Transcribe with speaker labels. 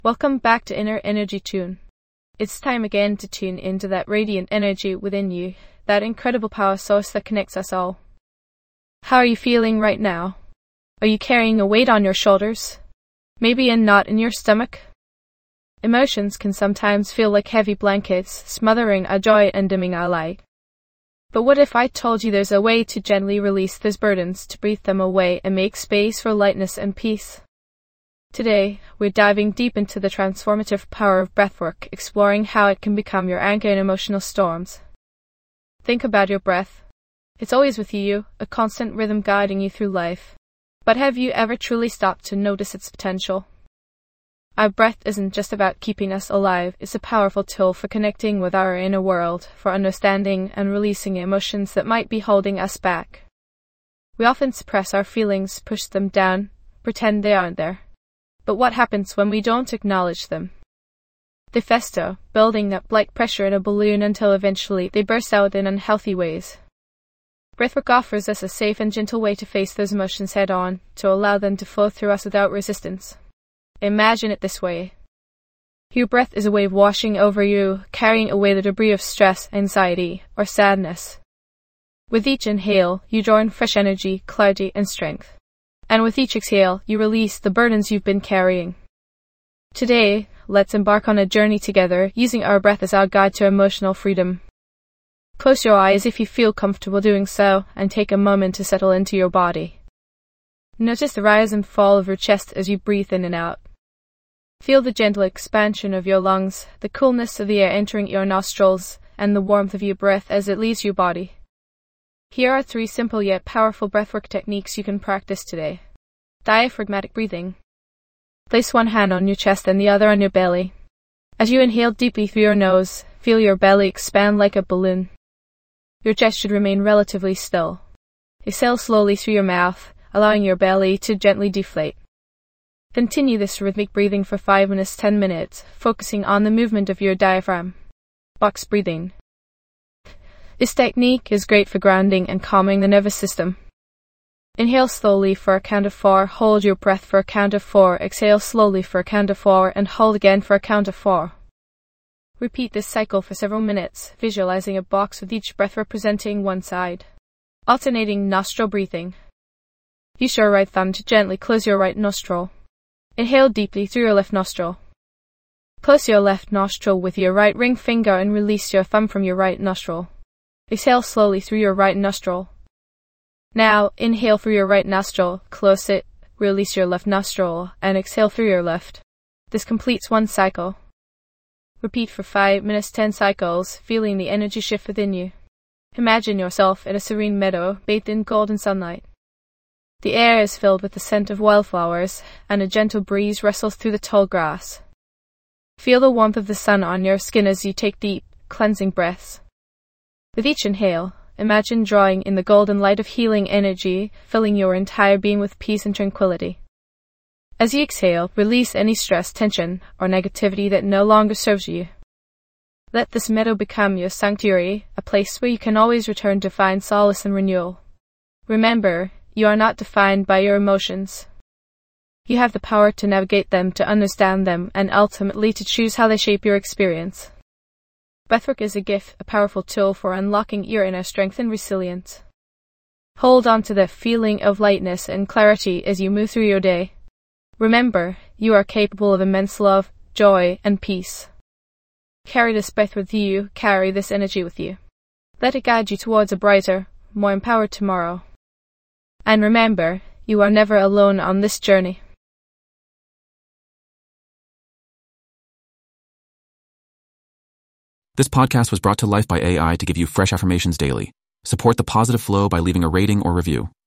Speaker 1: Welcome back to Inner Energy Tune. It's time again to tune into that radiant energy within you, that incredible power source that connects us all. How are you feeling right now? Are you carrying a weight on your shoulders? Maybe a knot in your stomach? Emotions can sometimes feel like heavy blankets, smothering our joy and dimming our light. But what if I told you there's a way to gently release those burdens, to breathe them away and make space for lightness and peace? Today, we're diving deep into the transformative power of breathwork, exploring how it can become your anchor in emotional storms. Think about your breath. It's always with you, a constant rhythm guiding you through life. But have you ever truly stopped to notice its potential? Our breath isn't just about keeping us alive, it's a powerful tool for connecting with our inner world, for understanding and releasing emotions that might be holding us back. We often suppress our feelings, push them down, pretend they aren't there. But what happens when we don't acknowledge them? They fester, building up like pressure in a balloon until eventually they burst out in unhealthy ways. Breathwork offers us a safe and gentle way to face those emotions head on, to allow them to flow through us without resistance. Imagine it this way. Your breath is a wave washing over you, carrying away the debris of stress, anxiety, or sadness. With each inhale, you draw in fresh energy, clarity, and strength. And with each exhale, you release the burdens you've been carrying. Today, let's embark on a journey together, using our breath as our guide to emotional freedom. Close your eyes if you feel comfortable doing so, and take a moment to settle into your body. Notice the rise and fall of your chest as you breathe in and out. Feel the gentle expansion of your lungs, the coolness of the air entering your nostrils, and the warmth of your breath as it leaves your body. Here are 3 simple yet powerful breathwork techniques you can practice today. Diaphragmatic breathing. Place one hand on your chest and the other on your belly. As you inhale deeply through your nose, feel your belly expand like a balloon. Your chest should remain relatively still. Exhale slowly through your mouth, allowing your belly to gently deflate. Continue this rhythmic breathing for 5 minutes, 10 minutes, focusing on the movement of your diaphragm. Box breathing. This technique is great for grounding and calming the nervous system. Inhale slowly for a count of 4, hold your breath for a count of 4, exhale slowly for a count of 4, and hold again for a count of 4. Repeat this cycle for several minutes, visualizing a box with each breath representing one side. Alternating nostril breathing. Use your right thumb to gently close your right nostril. Inhale deeply through your left nostril. Close your left nostril with your right ring finger and release your thumb from your right nostril. Exhale slowly through your right nostril. Now, inhale through your right nostril, close it, release your left nostril, and exhale through your left. This completes one cycle. Repeat for 5 minutes, 10 cycles, feeling the energy shift within you. Imagine yourself in a serene meadow, bathed in golden sunlight. The air is filled with the scent of wildflowers, and a gentle breeze rustles through the tall grass. Feel the warmth of the sun on your skin as you take deep, cleansing breaths. With each inhale, imagine drawing in the golden light of healing energy, filling your entire being with peace and tranquility. As you exhale, release any stress, tension, or negativity that no longer serves you. Let this meadow become your sanctuary, a place where you can always return to find solace and renewal. Remember, you are not defined by your emotions. You have the power to navigate them, to understand them, and ultimately to choose how they shape your experience. Breathwork is a gift, a powerful tool for unlocking your inner strength and resilience. Hold on to the feeling of lightness and clarity as you move through your day. Remember, you are capable of immense love, joy, and peace. Carry this breath with you, carry this energy with you. Let it guide you towards a brighter, more empowered tomorrow. And remember, you are never alone on this journey.
Speaker 2: This podcast was brought to life by AI to give you fresh affirmations daily. Support the positive flow by leaving a rating or review.